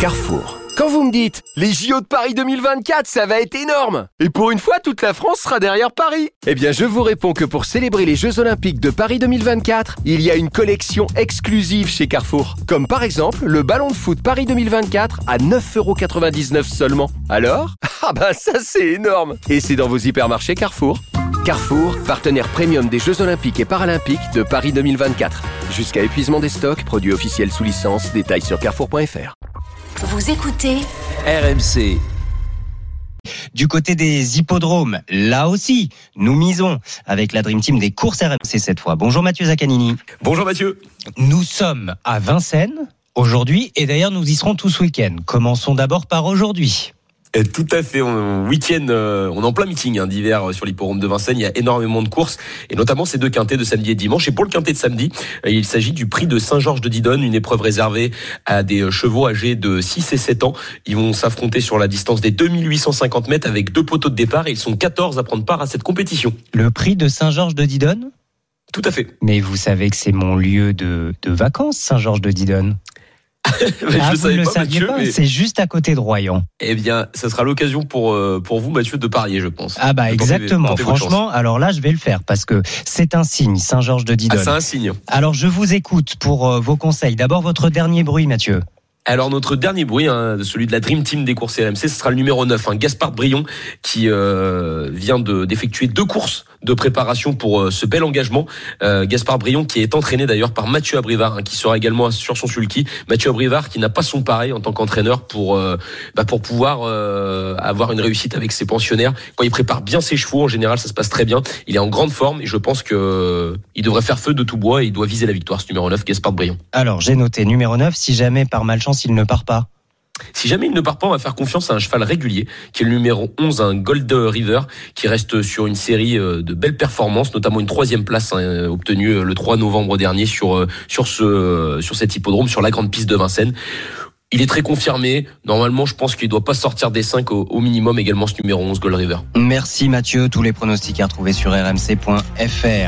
Carrefour. Quand vous me dites « Les JO de Paris 2024, ça va être énorme !» Et pour une fois, toute la France sera derrière Paris. Eh bien, je vous réponds que pour célébrer les Jeux Olympiques de Paris 2024, il y a une collection exclusive chez Carrefour. Comme par exemple, le ballon de foot Paris 2024 à 9,99€ seulement. Alors ? Ah ben ça c'est énorme ! Et c'est dans vos hypermarchés Carrefour. Carrefour, partenaire premium des Jeux Olympiques et Paralympiques de Paris 2024. Jusqu'à épuisement des stocks, produits officiels sous licence, détails sur carrefour.fr. Vous écoutez RMC. Du côté des hippodromes, là aussi, nous misons avec la Dream Team des courses RMC cette fois. Bonjour Mathieu Zaccanini. Bonjour Mathieu. Nous sommes à Vincennes aujourd'hui et d'ailleurs nous y serons tout ce week-end. Commençons d'abord par aujourd'hui. Tout à fait, week-end, on est en plein meeting d'hiver sur l'hippodrome de Vincennes, il y a énormément de courses et notamment ces deux quintets de samedi et dimanche. Et pour le quintet de samedi, il s'agit du prix de Saint-Georges de Didonne, une épreuve réservée à des chevaux âgés de 6 et 7 ans. Ils vont s'affronter sur la distance des 2850 mètres avec 2 poteaux de départ et ils sont 14 à prendre part à cette compétition. Le prix de Saint-Georges de Didonne ? Tout à fait. Mais vous savez que c'est mon lieu de vacances, Saint-Georges de Didonne. Je vous ne le saviez Mathieu, pas, mais... c'est juste à côté de Royan. Eh bien, ça sera l'occasion pour vous, Mathieu, de parier, je pense. Ah bah exactement, franchement, alors là, je vais le faire parce que c'est un signe, Saint-Georges de Didonne. Ah, c'est un signe. Alors, je vous écoute pour vos conseils. D'abord, votre dernier bruit, Mathieu. Alors notre dernier bruit, celui de la Dream Team des courses RMC, ce sera le numéro 9, Gaspard Brion, qui vient d'effectuer 2 courses de préparation pour ce bel engagement. Gaspard Brion qui est entraîné d'ailleurs par Mathieu Abrivard, qui sera également sur son sulky. Mathieu Abrivard qui n'a pas son pareil en tant qu'entraîneur pour pouvoir avoir une réussite avec ses pensionnaires. Quand il prépare bien ses chevaux, en général ça se passe très bien. Il est en grande forme et je pense que il devrait faire feu de tout bois et il doit viser la victoire, ce numéro 9, Gaspard Brion. Alors j'ai noté numéro 9, si jamais par malchance il ne part pas. Si jamais il ne part pas, on va faire confiance à un cheval régulier, qui est le numéro 11, un Gold River, qui reste sur une série de belles performances, notamment une 3e place obtenue le 3 novembre dernier sur cet hippodrome, sur la grande piste de Vincennes. Il est très confirmé. Normalement, je pense qu'il ne doit pas sortir des 5 au minimum, également ce numéro 11, Gold River. Merci Mathieu. Tous les pronostics à retrouver sur rmc.fr.